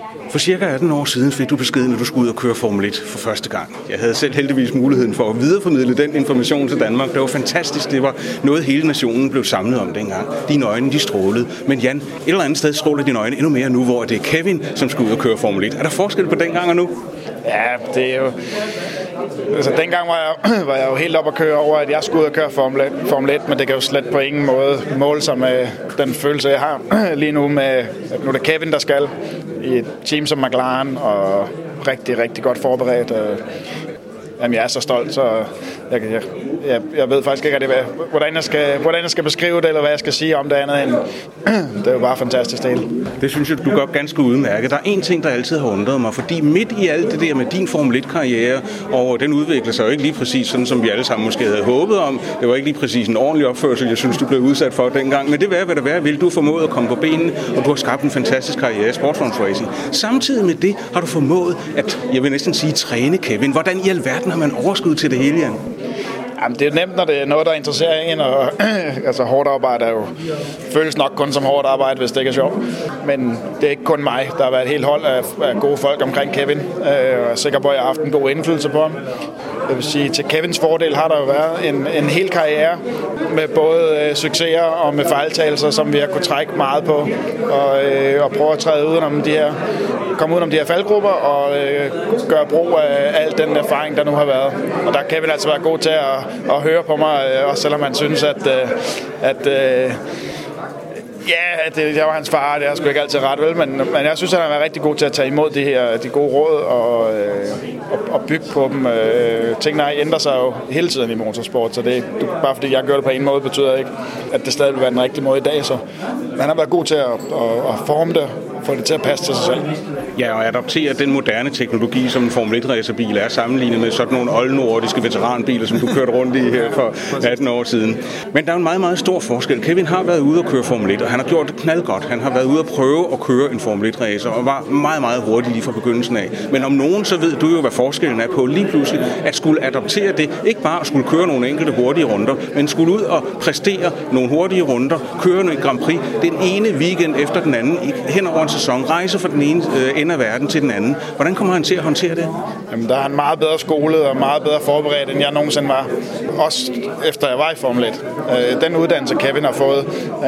For cirka 18 år siden fik du beskeden, at du skulle ud og køre Formel 1 for første gang. Jeg havde selv heldigvis muligheden for at videreformidle den information til Danmark. Det var fantastisk. Det var noget, hele nationen blev samlet om dengang. Dine øjne, de strålede. Men Jan, et eller andet sted stråler dine øjne endnu mere nu, hvor det er Kevin, som skal ud og køre Formel 1. Er der forskel på dengang og nu? Ja, det er jo... Altså, dengang var jeg jo helt op at køre over, at jeg skulle ud og køre Formel 1, men det kan jo slet på ingen måde måle sig med den følelse, jeg har lige nu med, at nu er det Kevin, der skal i et team som McLaren, og rigtig, rigtig godt forberedt. Jamen, jeg er så stolt, så jeg ved faktisk ikke, hvordan jeg skal beskrive det, eller hvad jeg skal sige om det andet end. Det er jo bare fantastisk del. Det synes jeg, du gør ganske udmærket. Der er en ting, der altid har undret mig, fordi midt i alt det der med din Formel 1-karriere, og den udvikler sig jo ikke lige præcis sådan, som vi alle sammen måske havde håbet om. Det var ikke lige præcis en ordentlig opførsel, jeg synes, du blev udsat for dengang. Men det var, hvad det var, vil du formået at komme på benene, og du har skabt en fantastisk karriere i sportsvognsracing. Samtidig med det har du formået at, jeg vil næsten sige, træne Kevin. Hvordan i alverden har man overskud til det hele, Jan? Jamen, det er nemt, når det er noget, der interesserer en, og altså, hårdt arbejde føles nok kun som hårdt arbejde, hvis det ikke er sjovt. Men det er ikke kun mig. Der har været et helt hold af gode folk omkring Kevin, og jeg er sikker på, at jeg har haft en god indflydelse på ham. Jeg vil sige, til Kevins fordel har der jo været en hel karriere med både succeser og med fejltagelser, som vi har kunne trække meget på, og prøve at træde komme ud om de her faldgrupper og gøre brug af al den erfaring, der nu har været. Og der kan Kevin altså være god til at høre på mig, også selvom man synes, at jeg var hans far, det er sgu ikke altid ret, vel? Men jeg synes, at han har været rigtig god til at tage imod de gode råd og bygge på dem. Tingene ændrer sig jo hele tiden i motorsport, så bare fordi jeg gør det på en måde, betyder ikke, at det stadig vil være den rigtige måde i dag. Så han har været god til at forme det, få det til at passe til sig selv. Ja, og adoptere den moderne teknologi, som en Formel 1-racerbil er, sammenlignet med sådan nogle oldnordiske veteranbiler, som du kørte rundt i her for 18 år siden. Men der er en meget, meget stor forskel. Kevin har været ude at køre Formel 1, og han har gjort det knaldgodt. Han har været ude at prøve at køre en Formel 1-racer, og var meget, meget hurtig lige fra begyndelsen af. Men om nogen, så ved du jo, hvad forskellen er på lige pludselig at skulle adoptere det. Ikke bare at skulle køre nogle enkelte hurtige runder, men skulle ud og præstere nogle hurtige runder, køre en Grand Prix den ene weekend efter den anden, hen over en sæson, rejse fra den ene ende af verden til den anden. Hvordan kommer han til at håndtere det? Jamen, der er han meget bedre skolet og meget bedre forberedt, end jeg nogensinde var. Også efter jeg var i Formel 1. Den uddannelse, Kevin har fået,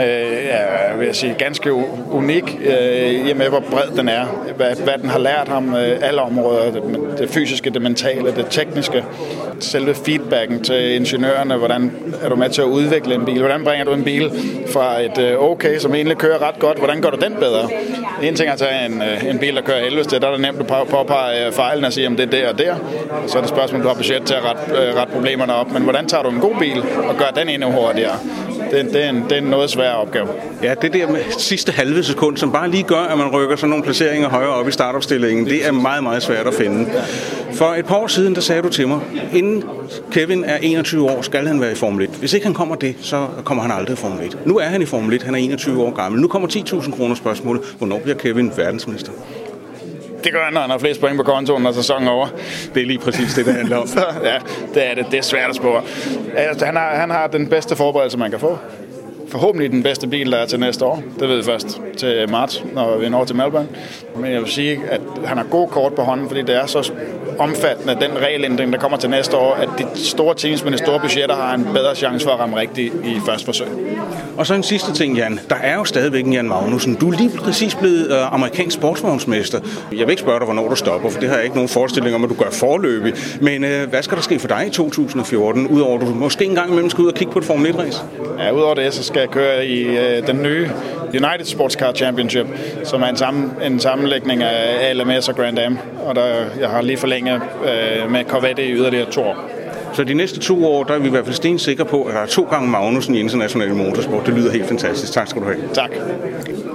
vil jeg sige, ganske unik, med hvor bred den er. Hvad den har lært ham, alle områder. Det fysiske, det mentale, det tekniske. Selve feedbacken til ingeniørerne. Hvordan er du med til at udvikle en bil? Hvordan bringer du en bil fra et okay, som egentlig kører ret godt? Hvordan gør du den bedre? En ting er at tage en bil, der kører 11, der er det nemt at påpege fejlen og sige, om det er der og der. Og så er det spørgsmål, du har budget til at rette problemerne op. Men hvordan tager du en god bil og gør den endnu hurtigere? Det er en noget sværere opgave. Ja, det der med sidste halve sekund, som bare lige gør, at man rykker sådan nogle placeringer højere op i startopstillingen, det er meget, meget svært at finde. For et par år siden, der sagde du til mig, inden Kevin er 21 år, skal han være i Formel 1. Hvis ikke han kommer det, så kommer han aldrig i Formel 1. Nu er han i Formel 1, han er 21 år gammel. Nu kommer 10.000 kroner spørgsmålet. Hvornår bliver Kevin verdensmester? Det gør han, når han har flest point på kontoen, når sæsonen er over. Det er lige præcis det handler om. Så, ja, det er det. Det er svært at spore. Altså, han har den bedste forberedelse, man kan få. Forhåbentlig den bedste bil, der er til næste år. Det ved vi først til marts, når vi når til Melbourne. Men jeg vil sige, at han har gode kort på hånden, fordi det er så omfattende, den regelændring, der kommer til næste år, at de store teams med de store budgetter har en bedre chance for at ramme rigtigt i første forsøg. Og så en sidste ting, Jan. Der er jo stadigvæk en Jan Magnussen. Du er lige præcis blevet amerikansk sportsvognsmester. Jeg vil ikke spørge dig, hvornår du stopper, for det har jeg ikke nogen forestilling om, at du gør forløbig. Men hvad skal der ske for dig i 2014, udover at du måske engang imellem skal ud og kigge på et Formel 1-race? Ja, udover det, så skal jeg køre i den nye United Sports Car Championship, som er en sammenlægning af ALMS og Grand Am. Og jeg har lige forlænget med Corvette i yderligere 2 år. Så de næste 2 år, der er vi i hvert fald stensikre på, at der er 2 gange Magnussen i international motorsport. Det lyder helt fantastisk. Tak skal du have. Tak.